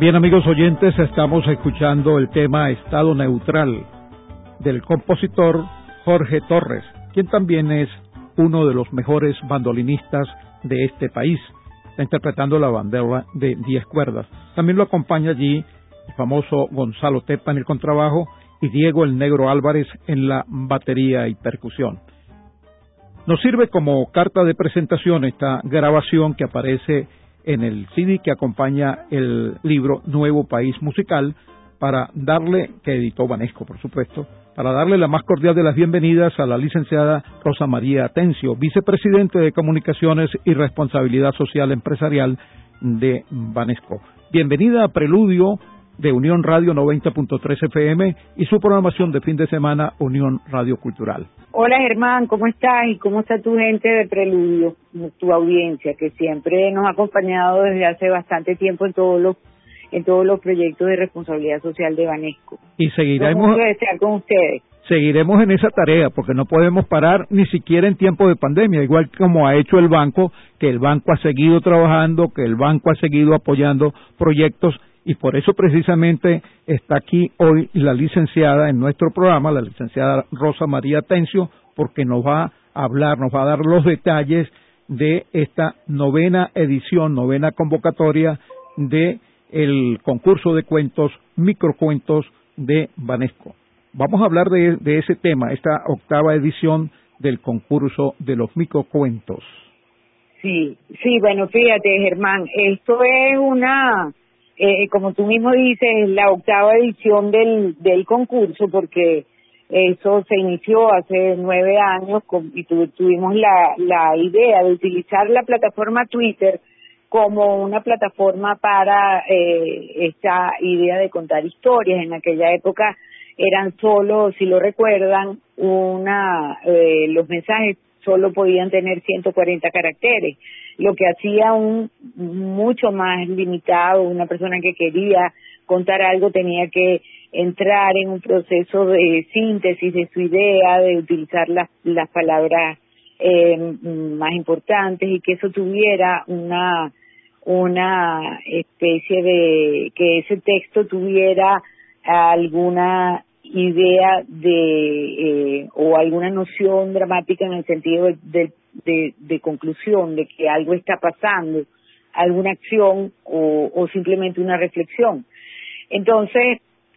Bien, amigos oyentes, estamos escuchando el tema Estado Neutral del compositor Jorge Torres, quien también es uno de los mejores bandolinistas de este país. Está interpretando la bandera de 10 cuerdas. También lo acompaña allí el famoso Gonzalo Tepa en el contrabajo y Diego el Negro Álvarez en la batería y percusión. Nos sirve como carta de presentación esta grabación que aparece en el CD que acompaña el libro Nuevo País Musical, que editó Banesco, por supuesto, para darle la más cordial de las bienvenidas a la licenciada Rosa María Atencio, vicepresidente de Comunicaciones y Responsabilidad Social Empresarial de Banesco. Bienvenida a Preludio de Unión Radio 90.3 FM y su programación de fin de semana Unión Radio Cultural. Hola Germán, ¿cómo estás? ¿Y cómo está tu gente de Preludio, tu audiencia, que siempre nos ha acompañado desde hace bastante tiempo en todos los proyectos de responsabilidad social de Banesco? Y seguiremos estar con ustedes. Seguiremos en esa tarea, porque no podemos parar ni siquiera en tiempo de pandemia, igual como ha hecho el banco, que el banco ha seguido trabajando, que el banco ha seguido apoyando proyectos. Y por eso precisamente está aquí hoy la licenciada en nuestro programa, la licenciada Rosa María Atencio, porque nos va a hablar, nos va a dar los detalles de esta novena convocatoria de el concurso de cuentos, microcuentos de Banesco. Vamos a hablar de ese tema, esta octava edición del concurso de los microcuentos. Sí, bueno, fíjate Germán, esto es como tú mismo dices, la octava edición del concurso, porque eso se inició hace 9 años y tuvimos la idea de utilizar la plataforma Twitter como una plataforma para esta idea de contar historias. En aquella época eran solo, si lo recuerdan, los mensajes solo podían tener 140 caracteres, lo que hacía mucho más limitado. Una persona que quería contar algo tenía que entrar en un proceso de síntesis de su idea, de utilizar las palabras más importantes, y que eso tuviera una especie de, que ese texto tuviera alguna idea o alguna noción dramática, en el sentido de conclusión, de que algo está pasando, alguna acción o simplemente una reflexión. Entonces,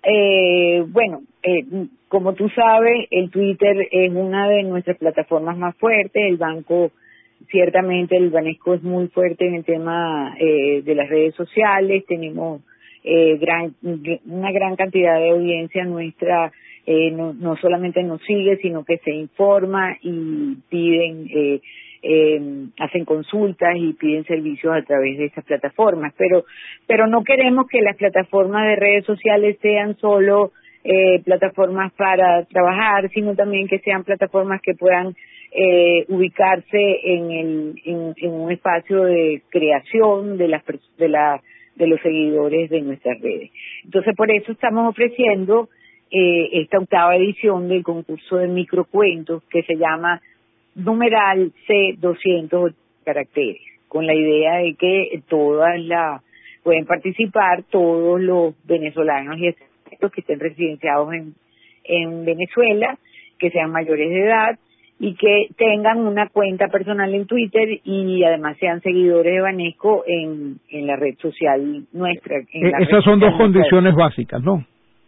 como tú sabes, el Twitter es una de nuestras plataformas más fuertes. El banco, ciertamente el Banesco es muy fuerte en el tema de las redes sociales. Tenemos una gran cantidad de audiencia nuestra. No solamente nos sigue, sino que se informa y piden, hacen consultas y piden servicios a través de estas plataformas. Pero no queremos que las plataformas de redes sociales sean solo plataformas para trabajar, sino también que sean plataformas que puedan ubicarse en un espacio de creación de los seguidores de nuestras redes. Entonces, por eso estamos ofreciendo esta octava edición del concurso de microcuentos, que se llama numeral C200 caracteres, con la idea de que pueden participar todos los venezolanos y extranjeros que estén residenciados en Venezuela, que sean mayores de edad y que tengan una cuenta personal en Twitter, y además sean seguidores de Banesco en la red social nuestra. Esas son dos condiciones básicas, ¿no?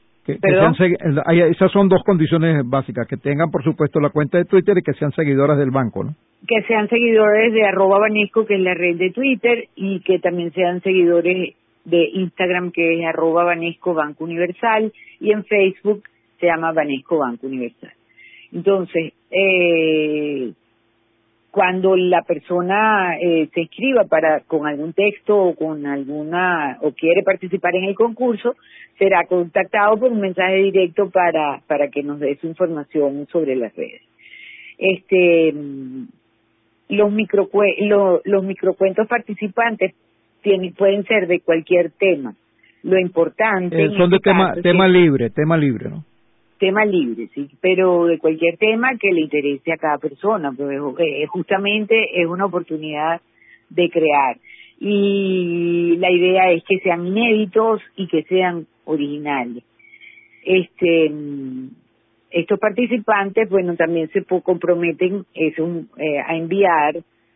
Esas son dos condiciones básicas: que tengan, por supuesto, la cuenta de Twitter y que sean seguidoras del banco, ¿no? Que sean seguidores de @Banesco, que es la red de Twitter, y que también sean seguidores de Instagram, que es @Banesco Banco Universal, y en Facebook se llama Banesco Banco Universal. Entonces, cuando la persona se inscriba con algún texto o o quiere participar en el concurso, será contactado por un mensaje directo para que nos dé su información sobre las redes. Los microcuentos participantes pueden ser de cualquier tema. Lo importante son de tema libre, ¿no? Tema libre, sí, pero de cualquier tema que le interese a cada persona, porque justamente es una oportunidad de crear. y la idea es que sean inéditos y que sean originales. Estos participantes, bueno, también se comprometen a enviar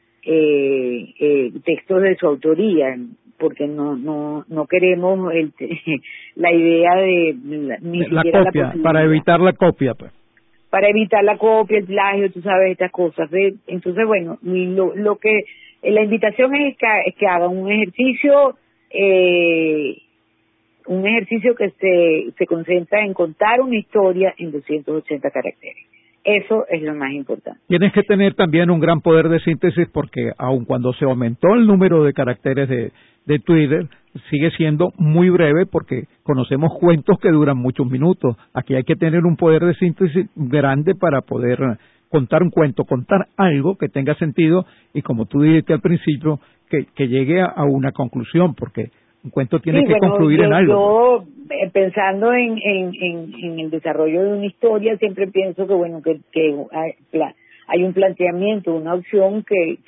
textos de su autoría, porque no queremos la idea de ni la siquiera copia, la para evitar la copia, pues. Para evitar la copia, el plagio, tú sabes, estas cosas. ¿Ves? Entonces, bueno, lo que la invitación es que hagan un ejercicio que se concentra en contar una historia en 280 caracteres. Eso es lo más importante. Tienes que tener también un gran poder de síntesis porque aun cuando se aumentó el número de caracteres de Twitter, sigue siendo muy breve porque conocemos cuentos que duran muchos minutos. Aquí hay que tener un poder de síntesis grande para poder contar un cuento, contar algo que tenga sentido y, como tú dijiste al principio, que llegue a una conclusión, porque un cuento tiene que concluir en algo. Yo pensando en el desarrollo de una historia, siempre pienso que bueno que hay un planteamiento, una acción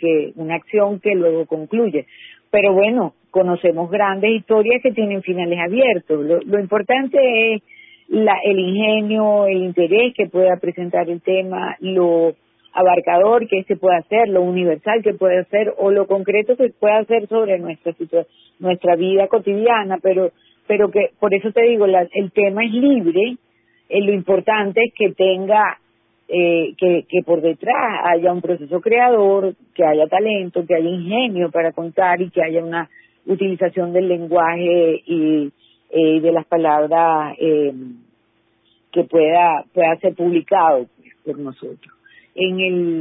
que luego concluye. Pero bueno, conocemos grandes historias que tienen finales abiertos. Lo importante es el ingenio, el interés que pueda presentar el tema, lo abarcador que pueda hacer, lo universal que puede hacer o lo concreto que pueda hacer sobre nuestra vida cotidiana, pero que por eso te digo, el tema es libre, lo importante es que tenga que por detrás haya un proceso creador, que haya talento, que haya ingenio para contar y que haya una utilización del lenguaje y de las palabras que pueda ser publicado por nosotros. En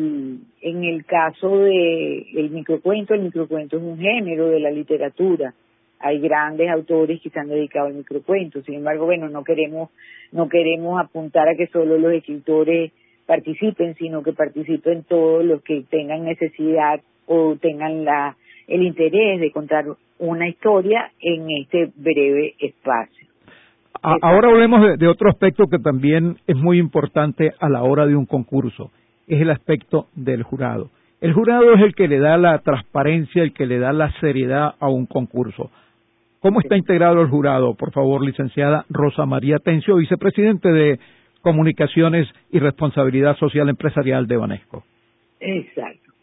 el caso de el microcuento es un género de la literatura. Hay grandes autores que se han dedicado al microcuento. Sin embargo, bueno, no queremos apuntar a que solo los escritores participen, sino que participen todos los que tengan necesidad o tengan el interés de contar una historia en este breve espacio. Ahora hablemos de otro aspecto que también es muy importante a la hora de un concurso. Es el aspecto del jurado. El jurado es el que le da la transparencia, el que le da la seriedad a un concurso. ¿Cómo está integrado el jurado? Por favor, licenciada Rosa María Tencio, vicepresidente de Comunicaciones y Responsabilidad Social Empresarial de Banesco. Exacto.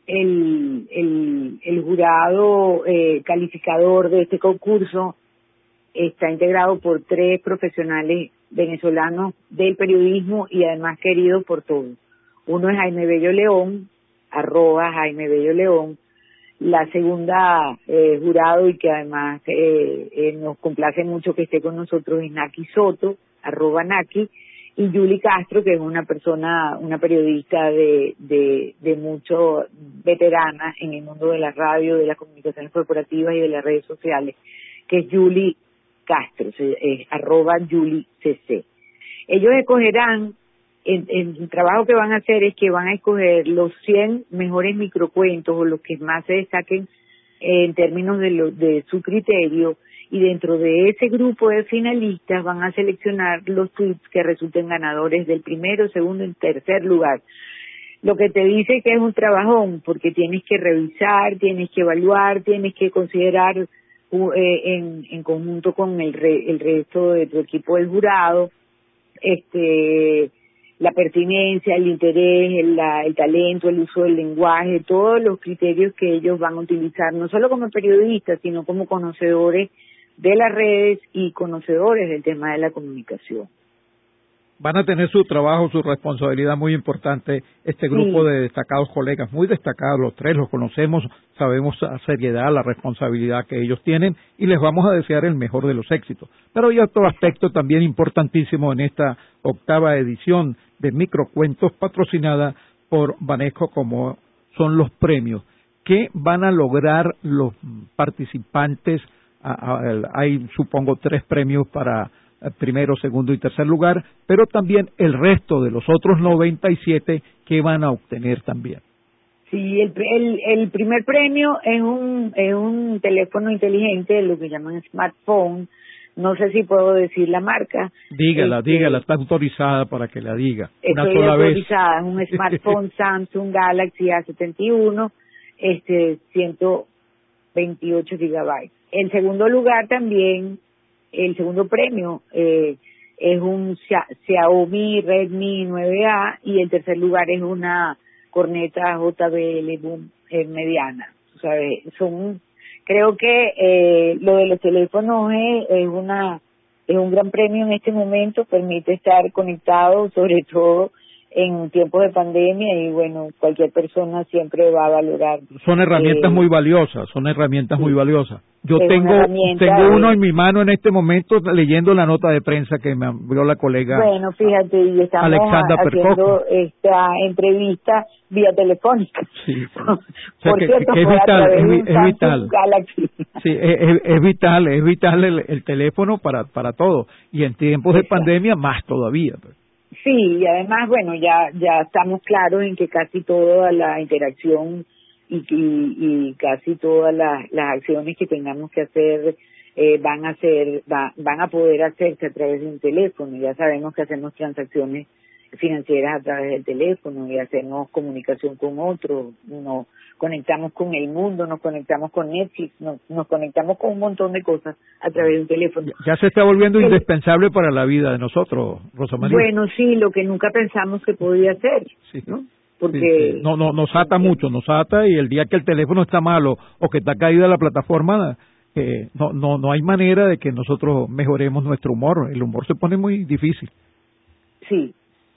El jurado calificador de este concurso está integrado por 3 profesionales venezolanos del periodismo y además queridos por todos. Uno es Jaime Bello León, @Jaime Bello León. La segunda jurado y que además nos complace mucho que esté con nosotros es Naki Soto, @Naki, y Julie Castro, que es una periodista de mucho veterana en el mundo de la radio, de las comunicaciones corporativas y de las redes sociales, que es Julie Castro, es @JulieCC. Ellos escogerán, el trabajo que van a hacer es que van a escoger los 100 mejores microcuentos o los que más se destaquen en términos de su criterio, y dentro de ese grupo de finalistas van a seleccionar los tweets que resulten ganadores del primero, segundo y tercer lugar. Lo que te dice que es un trabajón, porque tienes que revisar, tienes que evaluar, tienes que considerar en conjunto con el resto de tu equipo del jurado, la pertinencia, el interés, el talento, el uso del lenguaje, todos los criterios que ellos van a utilizar, no solo como periodistas, sino como conocedores de las redes y conocedores del tema de la comunicación. Van a tener su trabajo, su responsabilidad muy importante, este grupo de destacados colegas, muy destacados, los 3 los conocemos, sabemos la seriedad, la responsabilidad que ellos tienen y les vamos a desear el mejor de los éxitos. Pero hay otro aspecto también importantísimo en esta 8ª edición de Microcuentos patrocinada por Banesco, como son los premios. ¿Qué van a lograr los participantes? Hay, supongo, 3 premios para primero, segundo y tercer lugar, pero también el resto de los otros 97 que van a obtener también. Sí, el primer premio es un teléfono inteligente, lo que llaman smartphone. No sé si puedo decir la marca. Dígala, está autorizada para que la diga. Una Estoy sola autorizada, vez. Es un smartphone Samsung Galaxy A71, 128 28 gigabytes. El segundo lugar también, el segundo premio es un Xiaomi Redmi 9A y el tercer lugar es una corneta JBL Boom mediana. O sea, creo que lo de los teléfonos es un gran premio en este momento, permite estar conectado, sobre todo en tiempos de pandemia, y bueno, cualquier persona siempre va a valorar. Son herramientas muy valiosas, sí, muy valiosas. Yo es tengo uno en mi mano en este momento leyendo la nota de prensa que me envió la colega. Bueno, fíjate, y estamos Alexandra haciendo esta entrevista vía telefónica. Sí. Por cierto, que es vital, es vital. Galaxy. Sí, es vital el teléfono para todo, y en tiempos de pandemia más todavía. Sí, y además, bueno, ya estamos claros en que casi toda la interacción y casi todas las acciones que tengamos que hacer van a poder hacerse a través de un teléfono. Ya sabemos que hacemos transacciones financieras a través del teléfono y hacemos comunicación con otros, nos conectamos con el mundo, nos conectamos con Netflix, nos conectamos con un montón de cosas a través de un teléfono. Ya se está volviendo indispensable para la vida de nosotros, Rosa María. Bueno, sí, lo que nunca pensamos que podía ser, sí, ¿no? Porque sí. No, nos ata mucho, y el día que el teléfono está malo o que está caída la plataforma, no hay manera de que nosotros mejoremos nuestro humor. El humor se pone muy difícil. Sí.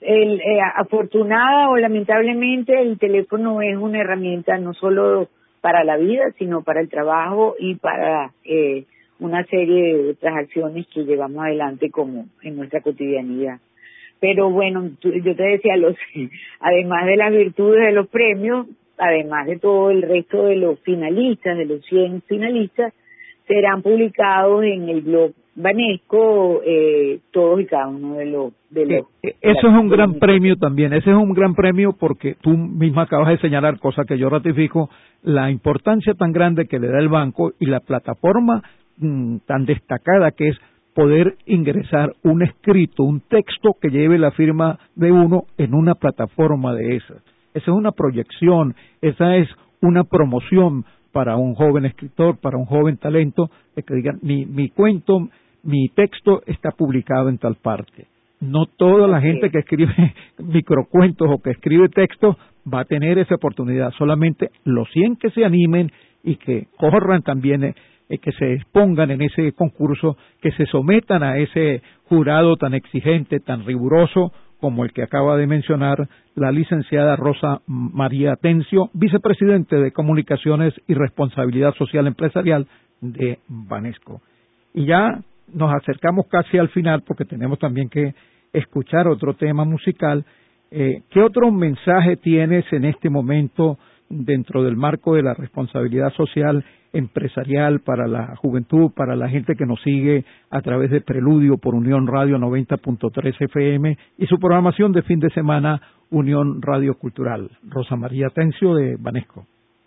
Afortunada o lamentablemente, el teléfono es una herramienta no solo para la vida, sino para el trabajo y para una serie de otras acciones que llevamos adelante como en nuestra cotidianidad. Pero bueno, yo te decía, además de las virtudes de los premios, además de todo el resto de los finalistas, de los 100 finalistas, serán publicados en el blog Banesco todos y cada uno de los eso es un gran premio también. Ese es un gran premio porque tú misma acabas de señalar, cosa que yo ratifico, la importancia tan grande que le da el banco y la plataforma tan destacada que es poder ingresar un escrito, un texto que lleve la firma de uno en una plataforma de esas. Esa es una proyección, esa es una promoción para un joven escritor, para un joven talento, de que digan, mi cuento, mi texto está publicado en tal parte. No toda la gente que escribe microcuentos o que escribe textos va a tener esa oportunidad, solamente los 100 que se animen y que corran también, que se expongan en ese concurso, que se sometan a ese jurado tan exigente, tan riguroso, como el que acaba de mencionar la licenciada Rosa María Atencio, vicepresidente de Comunicaciones y Responsabilidad Social Empresarial de Banesco. Y ya nos acercamos casi al final porque tenemos también que escuchar otro tema musical. ¿Qué otro mensaje tienes en este momento dentro del marco de la responsabilidad social empresarial para la juventud, para la gente que nos sigue a través de Preludio por Unión Radio 90.3 FM y su programación de fin de semana Unión Radio Cultural? Rosa María Atencio de Banesco.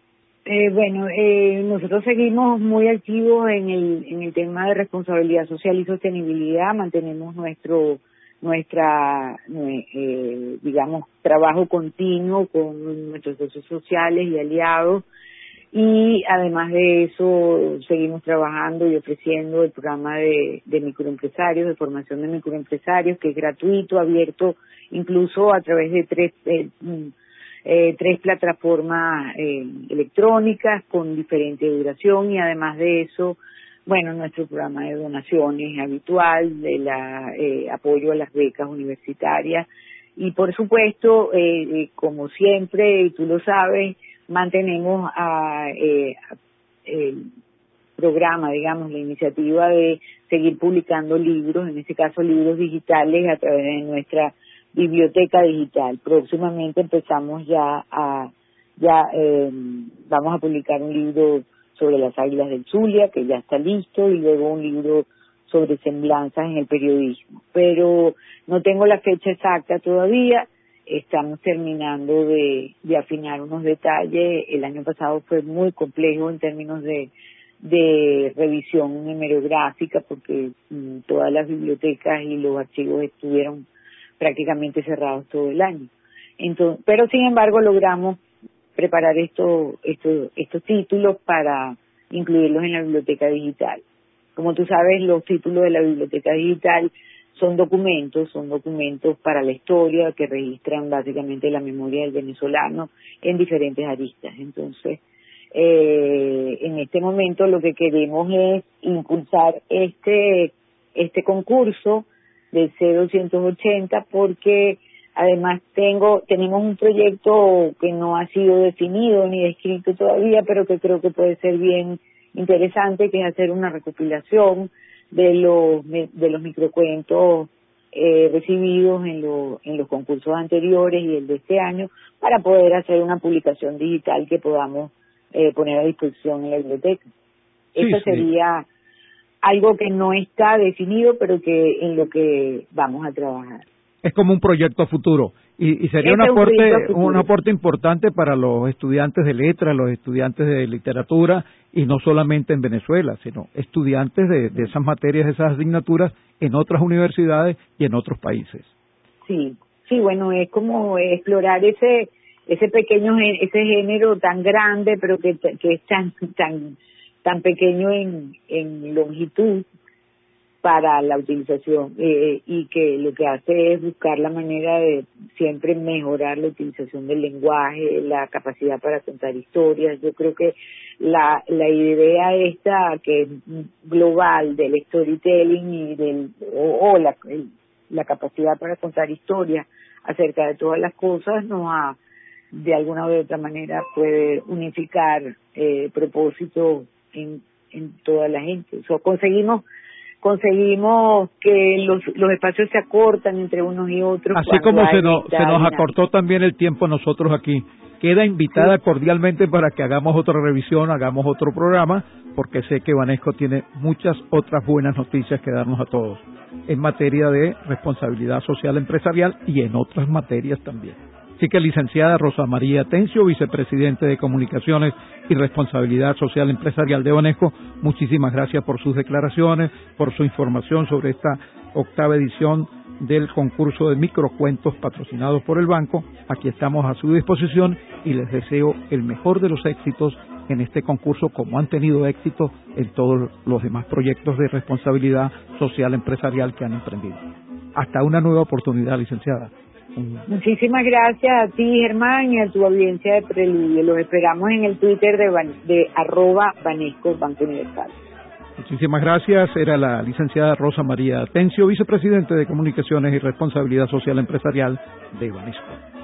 Nosotros seguimos muy activos en el tema de responsabilidad social y sostenibilidad. Mantenemos digamos, trabajo continuo con nuestros socios sociales y aliados, y además de eso seguimos trabajando y ofreciendo el programa de microempresarios, de formación de microempresarios, que es gratuito, abierto incluso a través de tres plataformas electrónicas con diferente duración, y además de eso, bueno, nuestro programa de donaciones habitual, de apoyo a las becas universitarias, y por supuesto, como siempre, y tú lo sabes, mantenemos el programa, digamos, la iniciativa de seguir publicando libros, en este caso libros digitales, a través de nuestra biblioteca digital. Próximamente empezamos vamos a publicar un libro sobre las águilas del Zulia, que ya está listo, y luego un libro sobre semblanzas en el periodismo. Pero no tengo la fecha exacta todavía, estamos terminando de afinar unos detalles. El año pasado fue muy complejo en términos de revisión hemerográfica, porque todas las bibliotecas y los archivos estuvieron prácticamente cerrados todo el año. Entonces, pero sin embargo logramos preparar estos títulos para incluirlos en la biblioteca digital. Como tú sabes, los títulos de la biblioteca digital son documentos para la historia que registran básicamente la memoria del venezolano en diferentes aristas. Entonces, en este momento lo que queremos es impulsar este concurso del C280 porque además tenemos un proyecto que no ha sido definido ni descrito todavía, pero que creo que puede ser bien interesante, que es hacer una recopilación de los microcuentos recibidos en los concursos anteriores y el de este año, para poder hacer una publicación digital que podamos poner a disposición en la biblioteca. Eso sería algo que no está definido, pero que en lo que vamos a trabajar. Es como un proyecto futuro y sería un aporte importante para los estudiantes de letras, los estudiantes de literatura, y no solamente en Venezuela, sino estudiantes de esas materias, de esas asignaturas en otras universidades y en otros países. Sí, bueno, es como explorar ese género tan grande, pero que es tan pequeño en longitud para la utilización, y que lo que hace es buscar la manera de siempre mejorar la utilización del lenguaje, la capacidad para contar historias. Yo creo que la idea esta que es global del storytelling y la capacidad para contar historias acerca de todas las cosas de alguna u otra manera puede unificar propósitos en toda la gente. Conseguimos que los espacios se acortan entre unos y otros. Así como se nos acortó también el tiempo nosotros aquí. Queda invitada cordialmente para que hagamos otra revisión, hagamos otro programa, porque sé que Banesco tiene muchas otras buenas noticias que darnos a todos en materia de responsabilidad social empresarial y en otras materias también. Así que, licenciada Rosa María Atencio, vicepresidente de Comunicaciones y Responsabilidad Social Empresarial de Banesco, muchísimas gracias por sus declaraciones, por su información sobre esta 8ª edición del concurso de microcuentos patrocinados por el banco. Aquí estamos a su disposición y les deseo el mejor de los éxitos en este concurso, como han tenido éxito en todos los demás proyectos de responsabilidad social empresarial que han emprendido. Hasta una nueva oportunidad, licenciada. Muchísimas gracias a ti, Germán, y a tu audiencia de Preludio. Los esperamos en el Twitter de @Banesco Banco Universal. Muchísimas gracias. Era la licenciada Rosa María Atencio, vicepresidente de Comunicaciones y Responsabilidad Social Empresarial de Banesco.